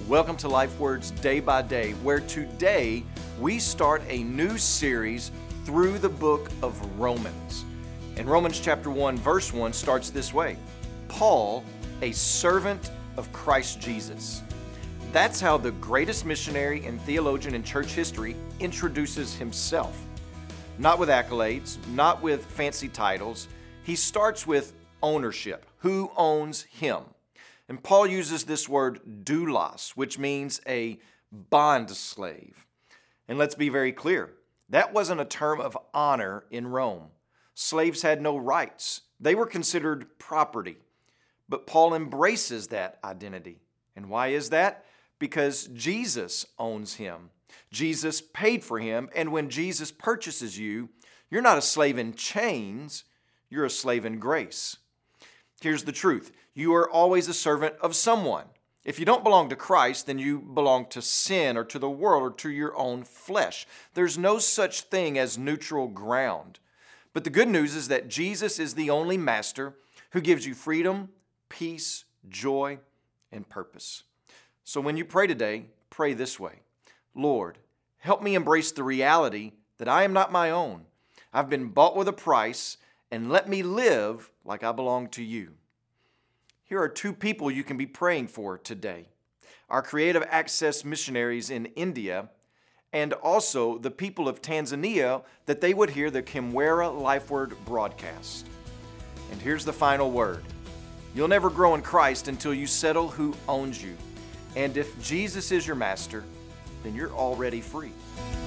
Welcome to Life Words Day by Day, where today we start a new series through the book of Romans. And Romans chapter 1, verse 1 starts this way: Paul, a servant of Christ Jesus. That's how the greatest missionary and theologian in church history introduces himself. Not with accolades, not with fancy titles. He starts with ownership. Who owns him? And Paul uses this word doulos, which means a bond slave. And let's be very clear, that wasn't a term of honor in Rome. Slaves had no rights. They were considered property. But Paul embraces that identity. And why is that? Because Jesus owns him. Jesus paid for him, and when Jesus purchases you, you're not a slave in chains, you're a slave in grace. Here's the truth. You are always a servant of someone. If you don't belong to Christ, then you belong to sin or to the world or to your own flesh. There's no such thing as neutral ground. But the good news is that Jesus is the only master who gives you freedom, peace, joy, and purpose. So when you pray today, pray this way: Lord, help me embrace the reality that I am not my own. I've been bought with a price, and let me live like I belong to you. Here are two people you can be praying for today: our Creative Access missionaries in India, and also the people of Tanzania, that they would hear the Kimwera Life Word broadcast. And here's the final word: you'll never grow in Christ until you settle who owns you. And if Jesus is your master, then you're already free.